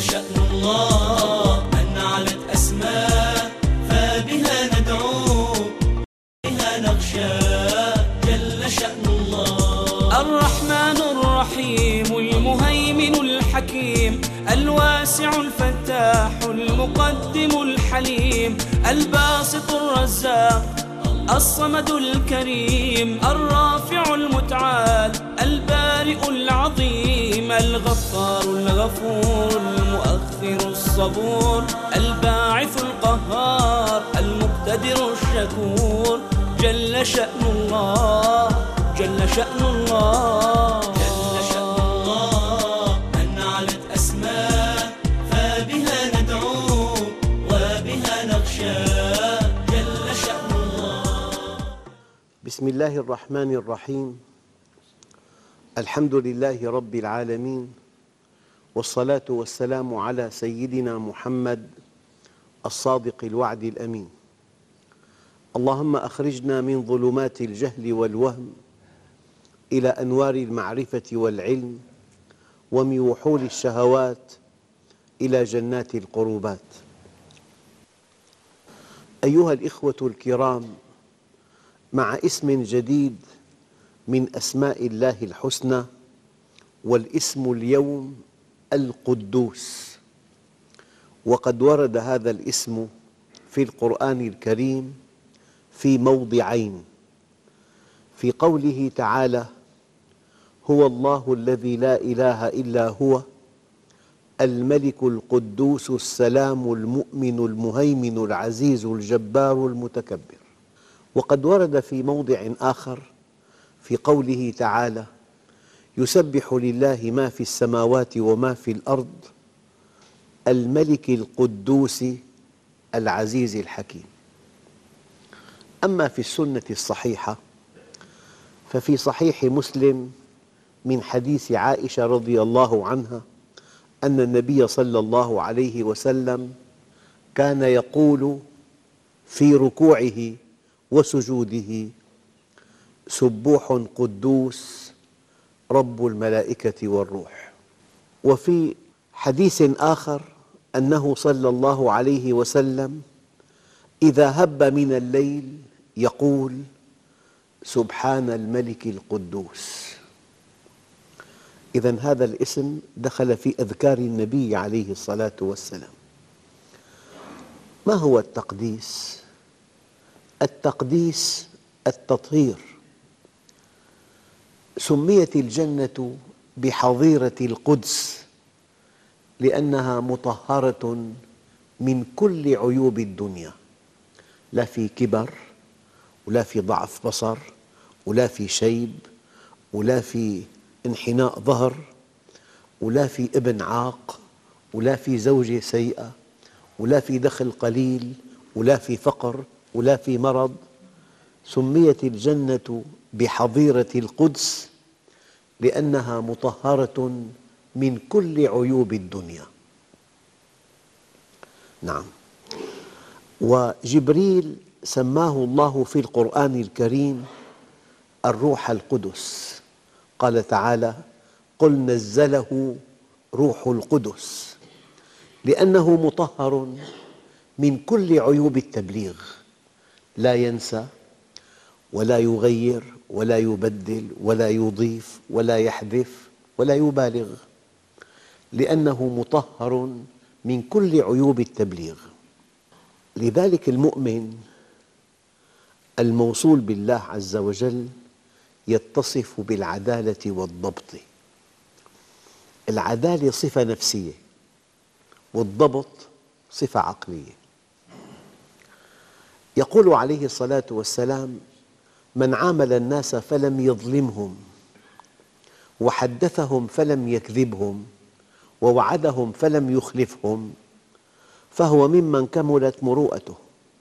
شأن الله من علت أسماء فبها ندعو بها نخشى جل شأن الله. الرحمن الرحيم المهيمن الحكيم الواسع الفتاح المقدم الحليم الباسط الرزاق الصمد الكريم الرافع المتعال البارئ العظيم الغفار الغفور المؤخر الصبور الباعث القهار المقتدر الشكور جل شأن الله جل شأن الله. جل شأن الله من علت أسماء فبها ندعو وبها نخشى جل شأن الله. بسم الله الرحمن الرحيم. الحمد لله رب العالمين، والصلاة والسلام على سيدنا محمد الصادق الوعد الأمين. اللهم أخرجنا من ظلمات الجهل والوهم إلى أنوار المعرفة والعلم، ومن وحول الشهوات إلى جنات القربات. أيها الإخوة الكرام، مع اسم جديد من أسماء الله الحسنى، والاسم اليوم القدوس. وقد ورد هذا الاسم في القرآن الكريم في موضعين، في قوله تعالى: هو الله الذي لا إله إلا هو الملك القدوس السلام المؤمن المهيمن العزيز الجبار المتكبر. وقد ورد في موضع آخر في قوله تعالى: يسبح لله ما في السماوات وما في الأرض الملك القدوس العزيز الحكيم. أما في السنة الصحيحة ففي صحيح مسلم من حديث عائشة رضي الله عنها أن النبي صلى الله عليه وسلم كان يقول في ركوعه وسجوده: سبوح قدوس رب الملائكة والروح. وفي حديث آخر أنه صلى الله عليه وسلم إذا هب من الليل يقول: سبحان الملك القدوس. إذن هذا الاسم دخل في أذكار النبي عليه الصلاة والسلام. ما هو التقديس؟ التقديس التطهير. سميت الجنة بحظيرة القدس لأنها مطهرة من كل عيوب الدنيا، لا في كبر ولا في ضعف بصر ولا في شيب ولا في انحناء ظهر ولا في ابن عاق ولا في زوجة سيئة ولا في دخل قليل ولا في فقر ولا في مرض. سميت الجنة بحظيرة القدس لأنها مطهرة من كل عيوب الدنيا. نعم. وجبريل سماه الله في القرآن الكريم الروح القدس. قال تعالى: قل نزله روح القدس، لأنه مطهر من كل عيوب التبليغ، لا ينسى ولا يغير ولا يبدل ولا يضيف ولا يحذف ولا يبالغ، لأنه مطهر من كل عيوب التبليغ. لذلك المؤمن الموصول بالله عز وجل يتصف بالعدالة والضبط. العدالة صفة نفسية، والضبط صفة عقلية. يقول عليه الصلاة والسلام: من عامل الناس فلم يظلمهم، وحدثهم فلم يكذبهم، ووعدهم فلم يخلفهم، فهو ممن كملت مروءته،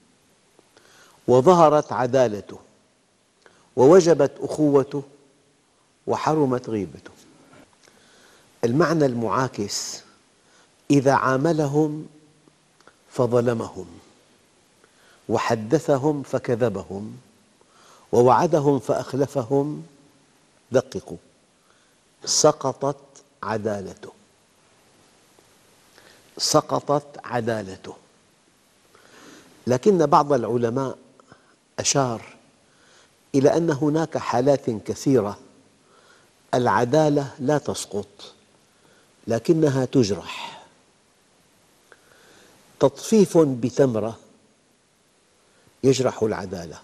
وظهرت عدالته، ووجبت أخوته، وحرمت غيبته. المعنى المعاكس: إذا عاملهم فظلمهم، وحدثهم فكذبهم، ووعدهم فأخلفهم، دققوا، سقطت عدالته. سقطت عدالته. لكن بعض العلماء أشار إلى أن هناك حالات كثيرة العدالة لا تسقط لكنها تجرح. تطفيف بتمرة يجرح العدالة،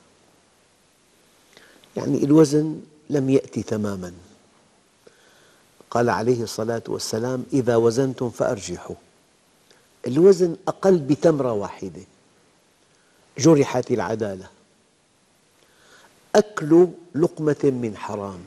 يعني الوزن لم يأتي تماماً. قال عليه الصلاة والسلام: إذا وزنتم فأرجحوا. الوزن أقل بتمرة واحدة، جرحت العدالة. أكل لقمة من حرام،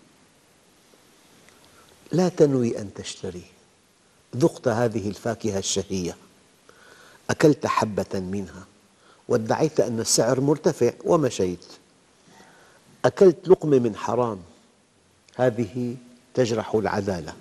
لا تنوي أن تشتري، ذقت هذه الفاكهة الشهية، أكلت حبة منها وادعيت أن السعر مرتفع ومشيت، أكلت لقمة من حرام، هذه تجرح العدالة.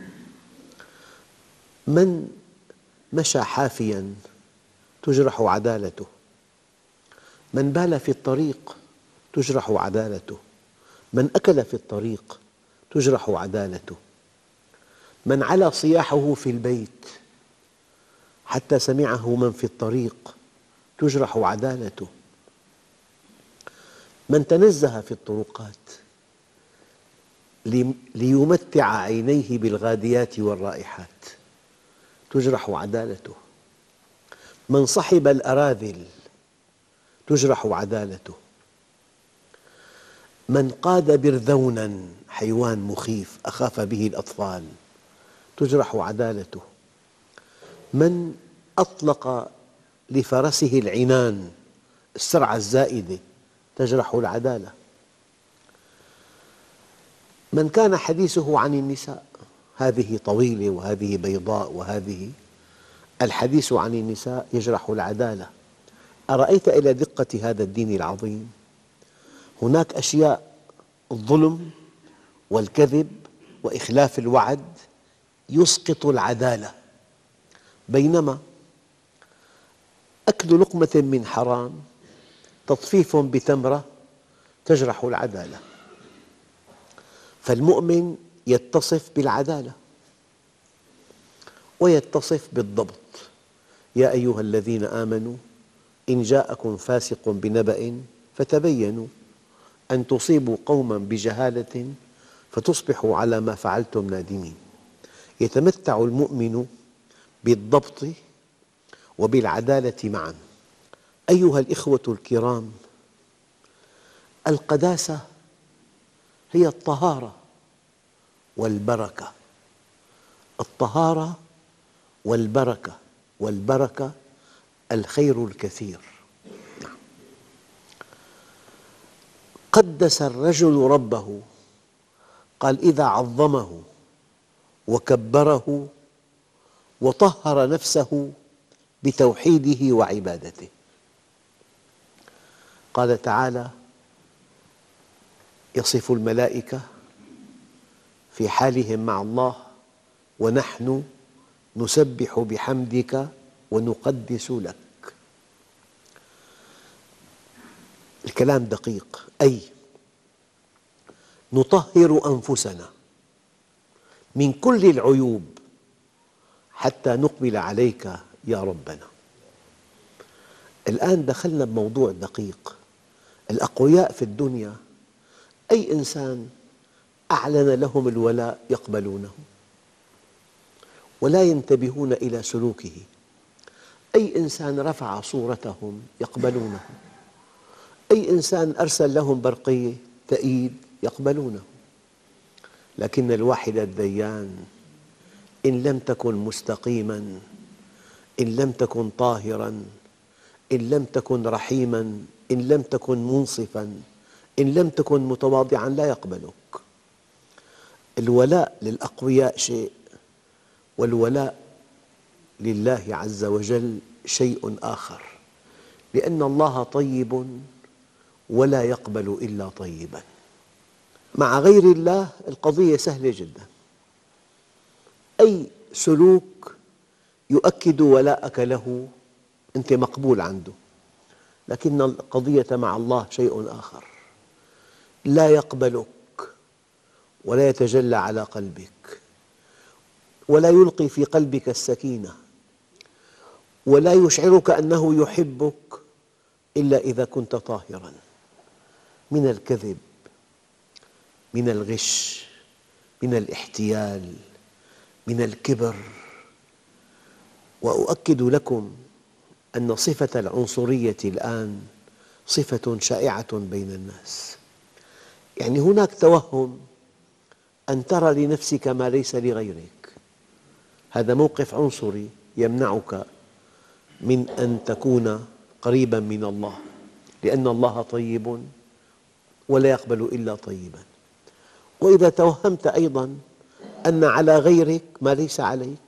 من مشى حافياً تجرح عدالته، من بال في الطريق تجرح عدالته، من أكل في الطريق تجرح عدالته، من علا صياحه في البيت حتى سمعه من في الطريق تجرح عدالته، من تنزه في الطرقات ليمتع عينيه بالغاديات والرائحات تجرح عدالته، من صحب الأراذل تجرح عدالته، من قاد برذونا حيوان مخيف أخاف به الأطفال تجرح عدالته، من أطلق لفرسه العنان السرعة الزائدة تجرح العدالة، من كان حديثه عن النساء، هذه طويلة وهذه بيضاء وهذه، الحديث عن النساء يجرح العدالة. أرأيت إلى دقة هذا الدين العظيم؟ هناك أشياء، الظلم والكذب وإخلاف الوعد يسقط العدالة، بينما أكل لقمة من حرام، تطفيف بتمرة تجرح العدالة. فالمؤمن يتصف بالعدالة ويتصف بالضبط. يا أيها الذين آمنوا إن جاءكم فاسق بنبأ فتبينوا أن تصيبوا قوماً بجهالة فتصبحوا على ما فعلتم نادمين. يتمتع المؤمن بالضبط وبالعدالة معاً. أيها الإخوة الكرام، القداسة هي الطهارة والبركة، الطهارة والبركة، والبركة الخير الكثير. قدس الرجل ربه، قال: إذا عظمه وكبره وطهر نفسه بتوحيده وعبادته. قال تعالى: يصف الملائكة في حالهم مع الله: ونحن نسبح بحمدك ونقدس لك. الكلام دقيق، أي نطهر أنفسنا من كل العيوب حتى نقبل عليك يا ربنا. الآن دخلنا بموضوع دقيق. الأقوياء في الدنيا أي إنسان أعلن لهم الولاء يقبلونه ولا ينتبهون إلى سلوكه، أي إنسان رفع صورتهم يقبلونه، أي إنسان أرسل لهم برقية تأييد يقبلونه. لكن الواحد الديان إن لم تكن مستقيماً، إن لم تكن طاهراً، إن لم تكن رحيماً، إن لم تكن منصفاً، إن لم تكن متواضعاً لا يقبلك. الولاء للأقوياء شيء، والولاء لله عز وجل شيء آخر، لأن الله طيب ولا يقبل إلا طيباً. مع غير الله القضية سهلة جداً، أي سلوك يؤكد ولاءك له أنت مقبول عنده، لكن القضية مع الله شيء آخر، لا يقبلك ولا يتجلى على قلبك ولا يلقي في قلبك السكينة ولا يشعرك أنه يحبك إلا إذا كنت طاهراً من الكذب، من الغش، من الاحتيال، من الكبر. وأؤكد لكم أن صفة العنصرية الآن صفة شائعة بين الناس. يعني هناك توهم أن ترى لنفسك ما ليس لغيرك، هذا موقف عنصري يمنعك من أن تكون قريباً من الله، لأن الله طيب ولا يقبل إلا طيباً. وإذا توهمت أيضاً أن على غيرك ما ليس عليك،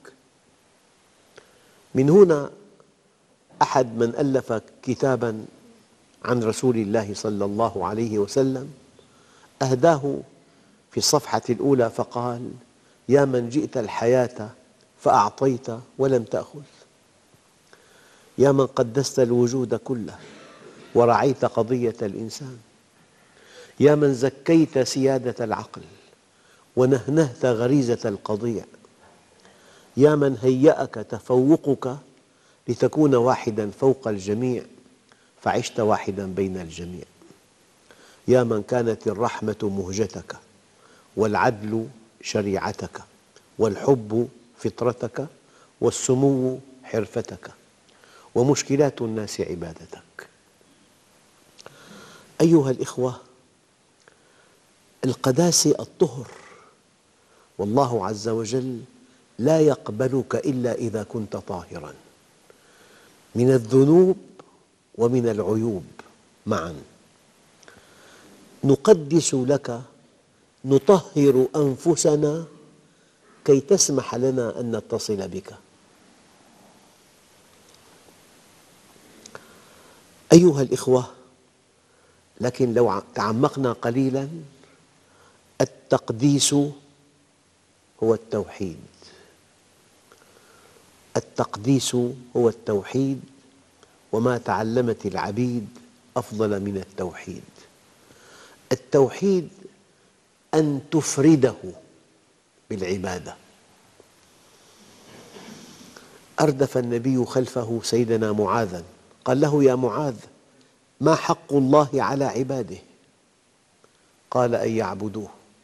من هنا أحد من ألف كتاباً عن رسول الله صلى الله عليه وسلم أهداه في الصفحة الأولى فقال: يا من جئت الحياة فأعطيت ولم تأخذ، يا من قدست الوجود كله ورعيت قضية الإنسان، يا من زكيت سيادة العقل ونهنهت غريزة القضية، يا من هيأك تفوقك لتكون واحداً فوق الجميع فعشت واحداً بين الجميع، يا من كانت الرحمة مهجتك والعدل شريعتك والحب فطرتك والسمو حرفتك ومشكلات الناس عبادتك. أيها الإخوة، القداسة الطهر، والله عز وجل لا يقبلك إلا إذا كنت طاهراً من الذنوب ومن العيوب معاً. نقدس لك، نطهر أنفسنا كي تسمح لنا أن نتصل بك. أيها الإخوة، لكن لو تعمقنا قليلاً، التقديس هو التوحيد. التقديس هو التوحيد، وما تعلمت العبيد أفضل من التوحيد. التوحيد أن تفرده بالعبادة. أردف النبي خلفه سيدنا معاذاً، قال له: يا معاذ، ما حق الله على عباده؟ قال: أن يعبدوه.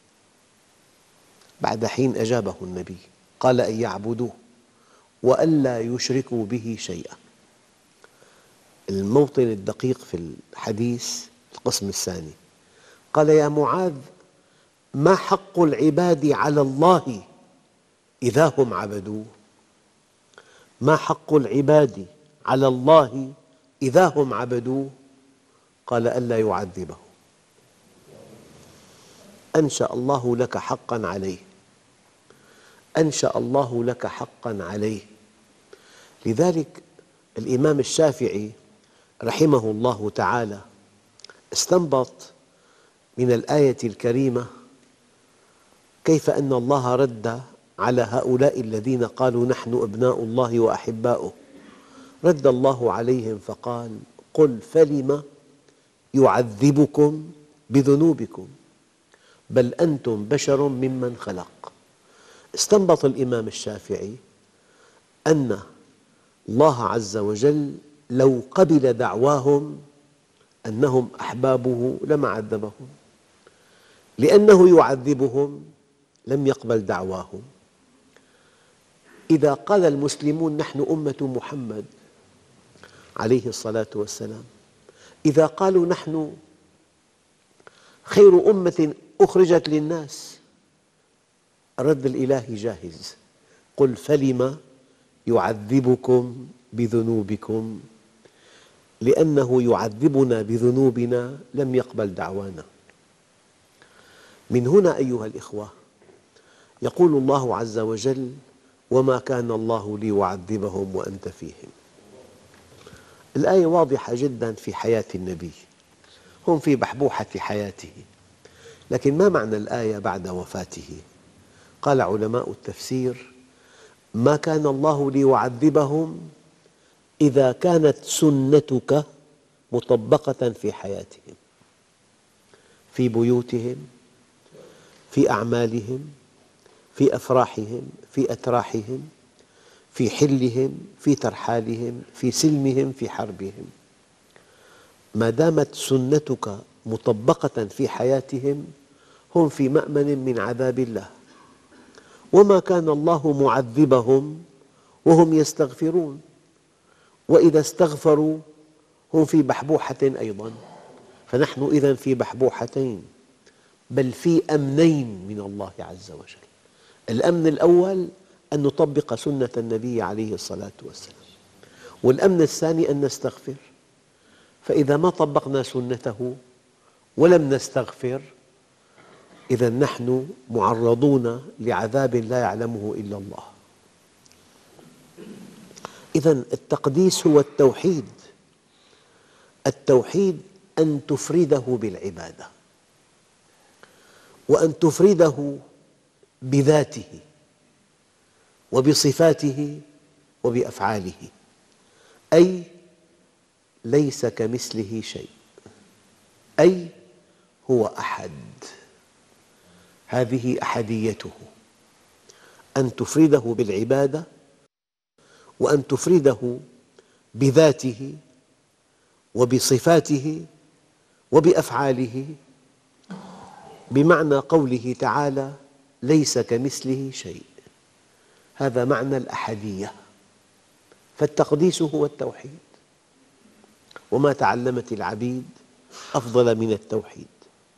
بعد حين أجابه النبي قال: أن يعبدوه وألا يشركوا به شيئا. الموطن الدقيق في الحديث القسم الثاني، قال: يا معاذ، ما حق العباد على الله إذا هم عبدوه؟ ما حق العباد على الله إذا هم عبدوه؟ قال: ألا يعذبه. أنشأ الله لك حقاً عليه، أنشأ الله لك حقاً عليه. لذلك الإمام الشافعي رحمه الله تعالى استنبط من الآية الكريمة كيف أن الله رد على هؤلاء الذين قالوا نحن أبناء الله وأحباؤه. رد الله عليهم فقال: قل فلم يعذبكم بذنوبكم بل أنتم بشر ممن خلق. استنبط الإمام الشافعي أن الله عز وجل لو قبل دعواهم أنهم أحبابه لما عذبهم، لأنه يعذبهم لم يقبل دعواهم. إذا قال المسلمون نحن أمة محمد عليه الصلاة والسلام، إذا قالوا نحن خير أمة أخرجت للناس، الرد الإلهي جاهز: قل فلم يعذبكم بذنوبكم، لأنه يعذبنا بذنوبنا لم يقبل دعوانا. من هنا أيها الإخوة يقول الله عز وجل: وما كان الله ليعذبهم وأنت فيهم. الآية واضحة جداً في حياة النبي، هم في بحبوحة حياته، لكن ما معنى الآية بعد وفاته؟ قال علماء التفسير: ما كان الله ليعذبهم إذا كانت سنتك مطبقة في حياتهم، في بيوتهم، في أعمالهم، في أفراحهم، في أتراحهم، في حلهم، في ترحالهم، في سلمهم، في حربهم. ما دامت سنتك مطبقة في حياتهم هم في مأمن من عذاب الله. وما كان الله معذبهم وهم يستغفرون، وإذا استغفروا هم في بحبوحة أيضا. فنحن إذن في بحبوحتين، بل في أمنين من الله عز وجل. الأمن الأول أن نطبق سنة النبي عليه الصلاة والسلام، والأمن الثاني أن نستغفر. فإذا ما طبقنا سنته ولم نستغفر إذن نحن معرضون لعذاب لا يعلمه إلا الله. إذن التقديس هو التوحيد. التوحيد أن تفرده بالعبادة، وأن تفرده بذاته وبصفاته وبأفعاله، أي ليس كمثله شيء، أي هو أحد. هذه أحديته، أن تفرده بالعبادة، وأن تفرده بذاته وبصفاته وبأفعاله، بمعنى قوله تعالى ليس كمثله شيء. هذا معنى الأحدية. فالتقديس هو التوحيد، وما تعلمت العبيد أفضل من التوحيد.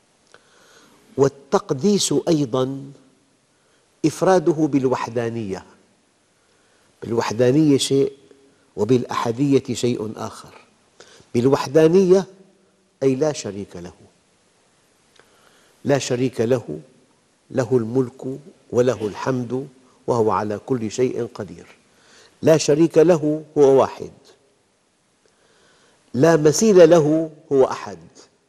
والتقديس أيضاً إفراده بالوحدانية. بالوحدانية شيء، وبالأحدية شيء آخر. بالوحدانية أي لا شريك له، لا شريك له، له الملك وله الحمد وهو على كل شيء قدير. لا شريك له، هو واحد. لا مثيل له، هو أحد.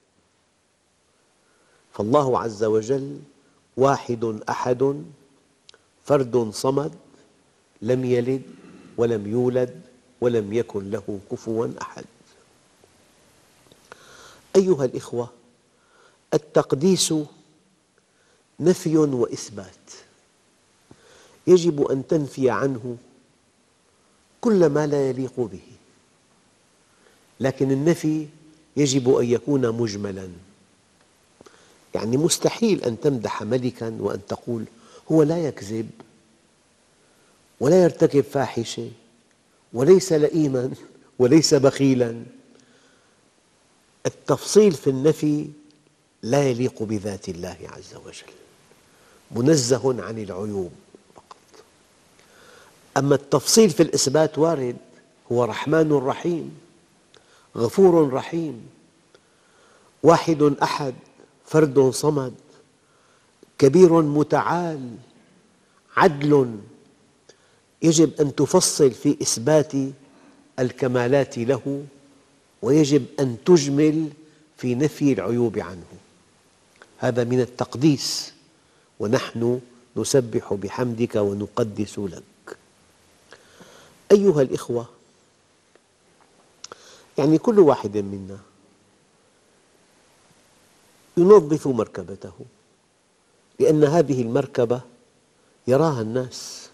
فالله عز وجل واحد أحد فرد صمد، لم يلد ولم يولد ولم يكن له كفواً أحد. أيها الإخوة، التقديس نفي وإثبات. يجب أن تنفي عنه كل ما لا يليق به، لكن النفي يجب أن يكون مجملاً. يعني مستحيل أن تمدح ملكاً وأن تقول هو لا يكذب ولا يرتكب فاحشة وليس لئيماً وليس بخيلاً. التفصيل في النفي لا يليق بذات الله عز وجل، منزه عن العيوب فقط. أما التفصيل في الإثبات وارد. هو رحمن رحيم، غفور رحيم، واحد أحد، فرد صمد، كبير متعال، عدل. يجب أن تفصل في إثبات الكمالات له، ويجب أن تجمل في نفي العيوب عنه. هذا من التقديس. ونحن نسبح بحمدك ونقدس لك. أيها الإخوة، يعني كل واحد منا ينظف مركبته، لأن هذه المركبة يراها الناس.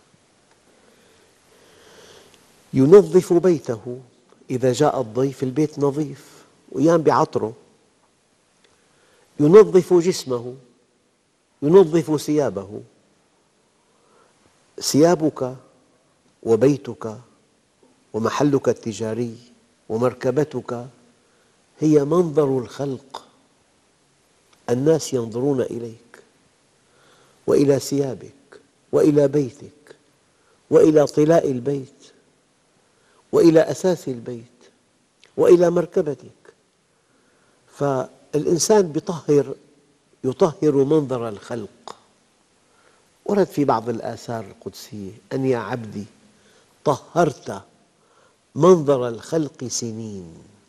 ينظف بيته، إذا جاء الضيف البيت نظيف وأيام بعطره. ينظف جسمه، ينظف ثيابه. ثيابك وبيتك ومحلك التجاري ومركبتك هي منظر الخلق. الناس ينظرون إليك وإلى ثيابك وإلى بيتك وإلى طلاء البيت وإلى أثاث البيت وإلى مركبتك. فالإنسان يطهر منظر الخلق. ورد في بعض الآثار القدسية أن يا عبدي طهرت منظر الخلق سنين،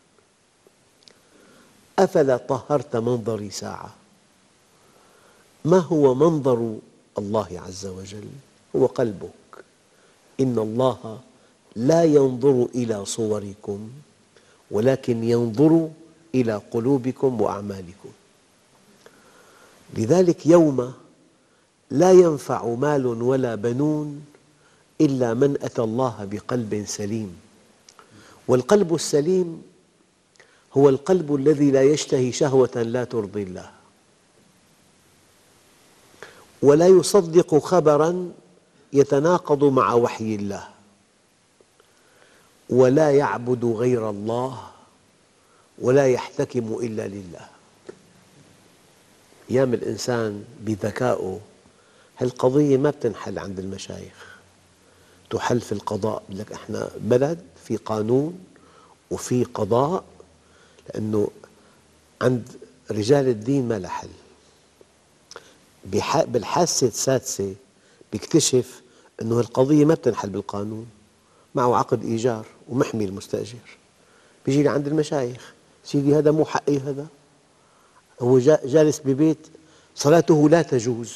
أفلا طهرت منظري ساعة. ما هو منظر الله عز وجل؟ هو قلبك. إن الله لا ينظر إلى صوركم ولكن ينظر إلى قلوبكم وأعمالكم. لذلك يوم لا ينفع مال ولا بنون إلا من أتى الله بقلب سليم. والقلب السليم هو القلب الذي لا يشتهي شهوة لا ترضي الله، ولا يصدق خبراً يتناقض مع وحي الله، ولا يعبد غير الله، ولا يحتكم إلا لله. أيام الإنسان بذكائه هالقضية ما بتنحل عند المشايخ، تحل في القضاء. يقول لك إحنا بلد في قانون وفي قضاء، لأنه عند رجال الدين ما لها حل. بالحاسة السادسة بيكتشف أنه القضية ما بتنحل بالقانون، معه عقد إيجار ومحمي المستأجر، بيجي لعند المشايخ: سيدي هذا مو حقي، هذا هو جالس ببيت صلاته لا تجوز.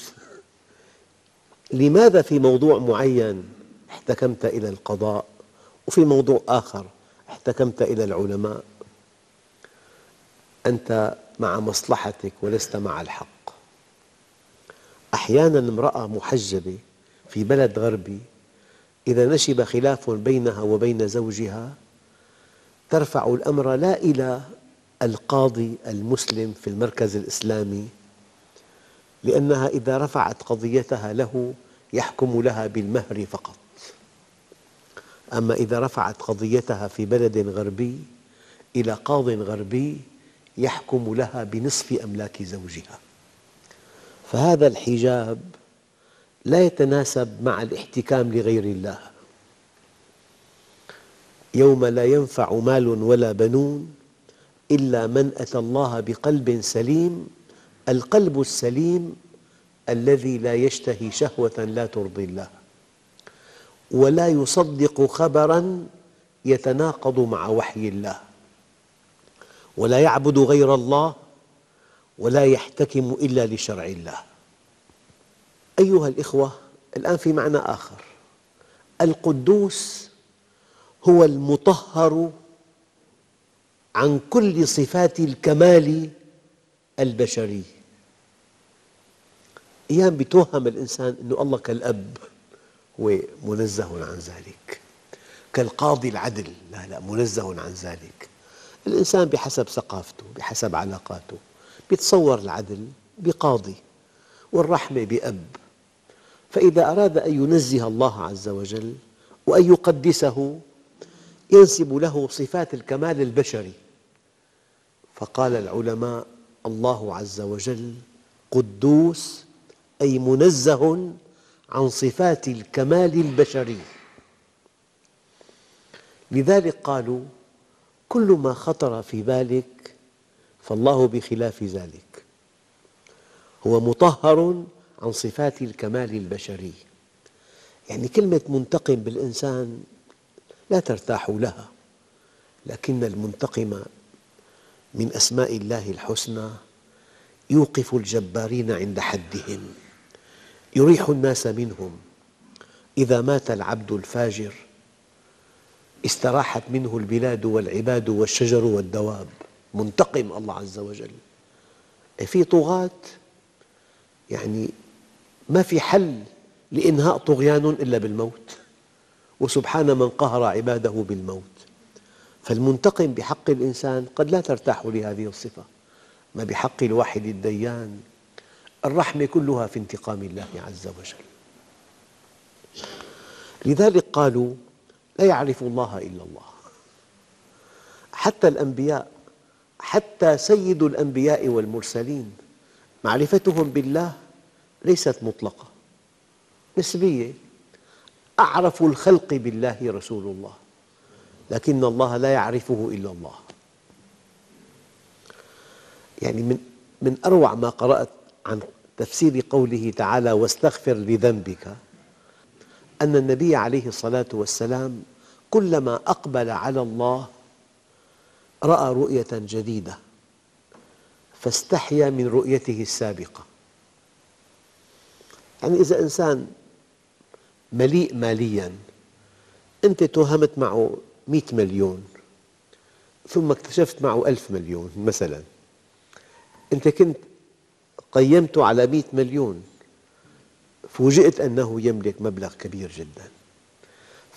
لماذا في موضوع معين احتكمت إلى القضاء وفي موضوع آخر احتكمت إلى العلماء؟ أنت مع مصلحتك ولست مع الحق. أحياناً امرأة محجبة في بلد غربي إذا نشب خلاف بينها وبين زوجها ترفع الأمر لا إلى القاضي المسلم في المركز الإسلامي، لأنها إذا رفعت قضيتها له يحكم لها بالمهر فقط. أما إذا رفعت قضيتها في بلد غربي إلى قاض غربي يحكم لها بنصف أملاك زوجها. فهذا الحجاب لا يتناسب مع الاحتكام لغير الله. يوم لا ينفع مال ولا بنون إلا من أتى الله بقلب سليم. القلب السليم الذي لا يشتهي شهوة لا ترضي الله، ولا يصدق خبراً يتناقض مع وحي الله، ولا يعبد غير الله، ولا يحتكم إلا لشرع الله. أيها الإخوة، الآن في معنى آخر. القدوس هو المطهر عن كل صفات الكمال البشري. أيام يتوهم الإنسان أن الله كالأب، هو منزه عن ذلك، كالقاضي العدل، لا، منزه عن ذلك. الإنسان بحسب ثقافته، بحسب علاقاته، يتصور العدل بقاضي والرحمة بأب. فإذا أراد أن ينزه الله عز وجل وأن يقدسه ينسب له صفات الكمال البشري. فقال العلماء: الله عز وجل قدوس، أي منزه عن صفات الكمال البشري. لذلك قالوا: كل ما خطر في بالك فالله بخلاف ذلك، هو مطهر عن صفات الكمال البشري. يعني كلمة منتقم بالإنسان لا ترتاح لها، لكن المنتقم من أسماء الله الحسنى يوقف الجبارين عند حدهم، يريح الناس منهم. إذا مات العبد الفاجر استراحت منه البلاد والعباد والشجر والدواب. منتقم الله عز وجل. في طغاة يعني ما في حل لإنهاء طغيان إلا بالموت، وسبحان من قهر عباده بالموت. فالمنتقم بحق الإنسان قد لا ترتاح لهذه الصفة، ما بحق الواحد الديان الرحمة كلها في انتقام الله عز وجل. لذلك قالوا: لا يعرف الله إلا الله. حتى الأنبياء، حتى سيد الأنبياء والمرسلين، معرفتهم بالله ليست مطلقة، نسبية. أعرف الخلق بالله رسول الله، لكن الله لا يعرفه إلا الله. يعني من أروع ما قرأت عن تفسير قوله تعالى: واستغفر لذنبك، أن النبي عليه الصلاة والسلام كلما أقبل على الله رأى رؤية جديدة فاستحيا من رؤيته السابقة. يعني إذا إنسان مليء مالياً، أنت توهمت معه 100 مليون ثم اكتشفت معه 1000 مليون مثلاً، أنت كنت قيمته على 100 مليون، فوجئت أنه يملك مبلغ كبير جداً.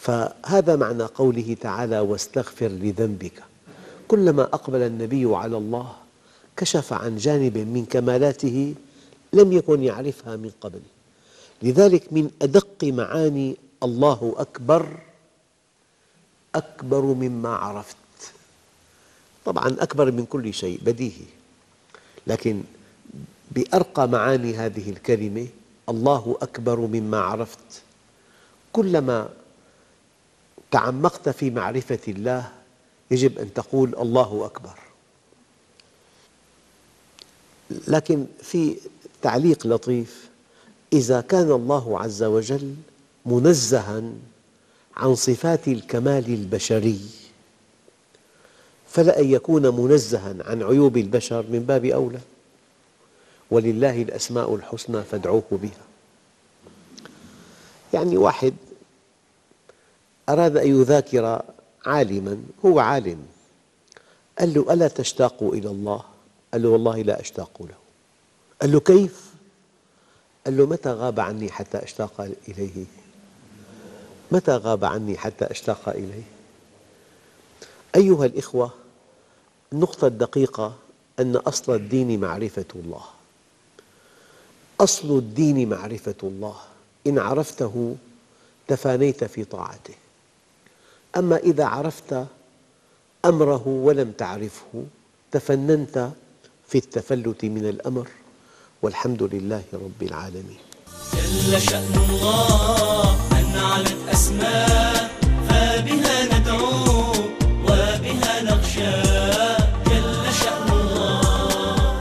فهذا معنى قوله تعالى واستغفر لذنبك. كلما أقبل النبي على الله كشف عن جانب من كمالاته لم يكن يعرفها من قبل. لذلك من أدق معاني الله أكبر، أكبر مما عرفت. طبعاً أكبر من كل شيء بديهي، لكن بأرقى معاني هذه الكلمة الله أكبر مما عرفت. كلما تعمقت في معرفة الله يجب أن تقول الله أكبر. لكن في تعليق لطيف: إذا كان الله عز وجل منزهاً عن صفات الكمال البشري فلأن يكون منزهاً عن عيوب البشر من باب أولى. ولله الأسماء الحسنى فادعوه بها. يعني واحد أراد أن يذاكر عالماً، هو عالم، قال له ألا تشتاق إلى الله؟ قال له والله لا أشتاق له. قال له كيف؟ قال له متى غاب عني حتى أشتاق إليه؟ متى غاب عني حتى أشتاق إليه؟ أيها الإخوة، النقطة الدقيقة أن أصل الدين معرفة الله. أصل الدين معرفة الله، إن عرفته تفانيت في طاعته. أما إذا عرفت أمره ولم تعرفه تفننت في التفلت من الأمر. والحمد لله رب العالمين. جل شأن الله أن علت أسماء فبها ندعو وبها نخشى. جل شأن الله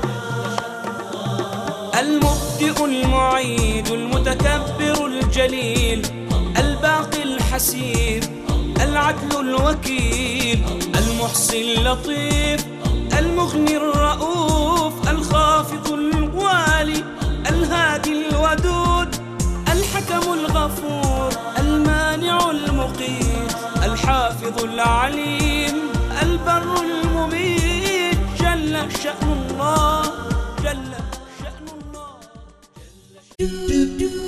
المبدئ المعيد المتكبر الجليل الباقي الحسيب العدل الوكيل المحصي اللطيف المغني الرؤوف الخافض الوالي الهادي الودود الحكم الغفور المانع المقيت الحافظ العليم البر المميت. جل شأن الله، جل شأن الله.